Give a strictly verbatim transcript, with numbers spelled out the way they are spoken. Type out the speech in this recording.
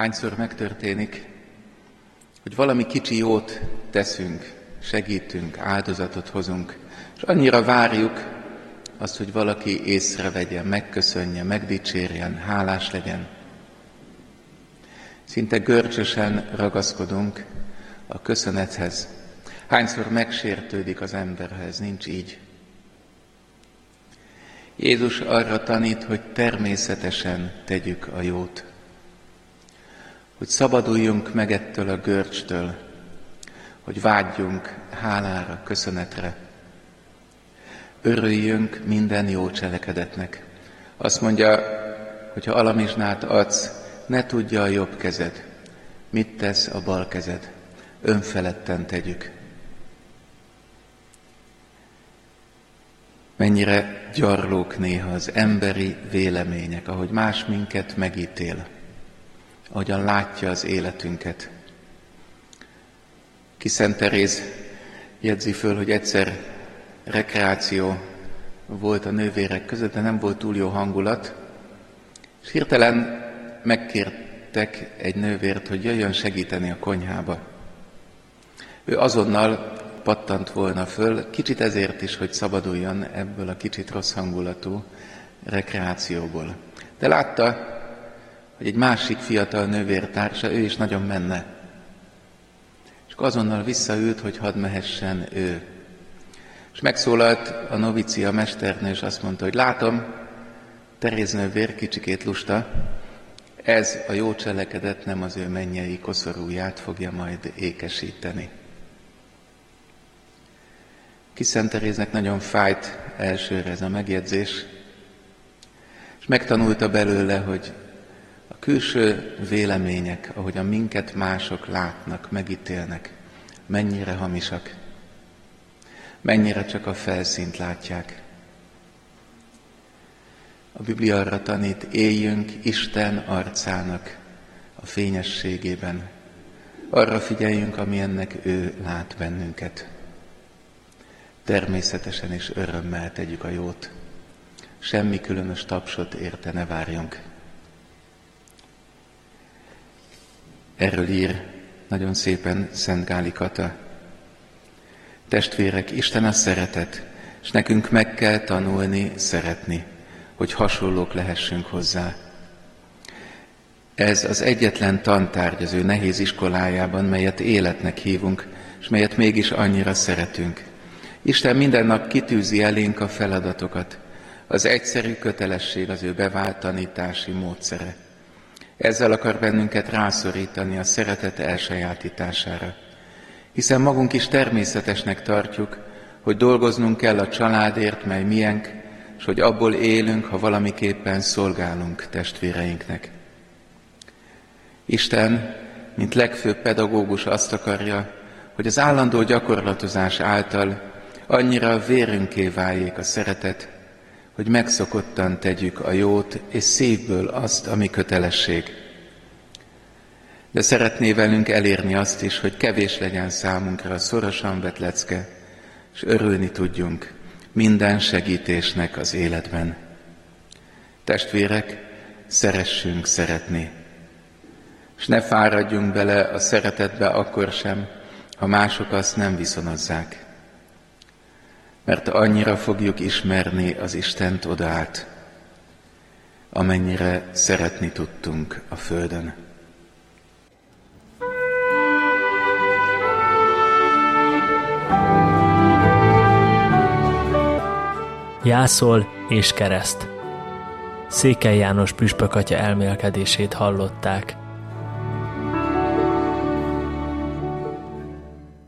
Hányszor megtörténik, hogy valami kicsi jót teszünk, segítünk, áldozatot hozunk, és annyira várjuk azt, hogy valaki észrevegye, megköszönje, megdicsérjen, hálás legyen. Szinte görcsösen ragaszkodunk a köszönethez. Hányszor megsértődik az ember, ha ez nincs így. Jézus arra tanít, hogy természetesen tegyük a jót. Hogy szabaduljunk meg ettől a görcstől, hogy vágyjunk hálára, köszönetre. Örüljünk minden jó cselekedetnek. Azt mondja, hogy ha alamizsnát adsz, ne tudja a jobb kezed, mit tesz a bal kezed. Önfeledten tegyük. Mennyire gyarlók néha az emberi vélemények, ahogy más minket megítél, ahogyan látja az életünket. Kis Szent Teréz jegyzi föl, hogy egyszer rekreáció volt a nővérek között, de nem volt túl jó hangulat, és hirtelen megkértek egy nővért, hogy jöjjön segíteni a konyhába. Ő azonnal pattant volna föl, kicsit ezért is, hogy szabaduljon ebből a kicsit rossz hangulatú rekreációból. De látta, hogy egy másik fiatal nővértársa, ő is nagyon menne. És azonnal visszaült, hogy hadd mehessen ő. És megszólalt a novicia mesternő, és azt mondta, hogy látom, Teréz nővér kicsikét lusta, ez a jó cselekedet nem az ő mennyei koszorúját fogja majd ékesíteni. Kis Szent Teréznek nagyon fájt elsőre ez a megjegyzés, és megtanulta belőle, hogy a külső vélemények, ahogyan minket mások látnak, megítélnek, mennyire hamisak, mennyire csak a felszínt látják. A Biblia arra tanít, éljünk Isten arcának a fényességében. Arra figyeljünk, amilyennek ő lát bennünket. Természetesen és örömmel tegyük a jót. Semmi különös tapsot érte ne várjunk. Erről ír nagyon szépen Szent Gáli Kata. Testvérek, Isten a szeretet, és nekünk meg kell tanulni szeretni, hogy hasonlók lehessünk hozzá. Ez az egyetlen tantárgy az ő nehéz iskolájában, melyet életnek hívunk, és melyet mégis annyira szeretünk. Isten minden nap kitűzi elénk a feladatokat. Az egyszerű kötelesség az ő bevált tanítási módszere. Ezzel akar bennünket rászorítani a szeretet elsajátítására. Hiszen magunk is természetesnek tartjuk, hogy dolgoznunk kell a családért, mely miénk, és hogy abból élünk, ha valamiképpen szolgálunk testvéreinknek. Isten, mint legfőbb pedagógus azt akarja, hogy az állandó gyakorlatozás által annyira a vérünké váljék a szeretet, hogy megszokottan tegyük a jót és szívből azt, ami kötelesség. De szeretné velünk elérni azt is, hogy kevés legyen számunkra a szorosan vett lecke, és örülni tudjunk minden segítésnek az életben. Testvérek, szeressünk szeretni, és ne fáradjunk bele a szeretetbe akkor sem, ha mások azt nem viszonozzák. Mert annyira fogjuk ismerni az Istent odaát, amennyire szeretni tudtunk a földön. Jászol és kereszt. Székely János püspök atya elmélkedését hallották.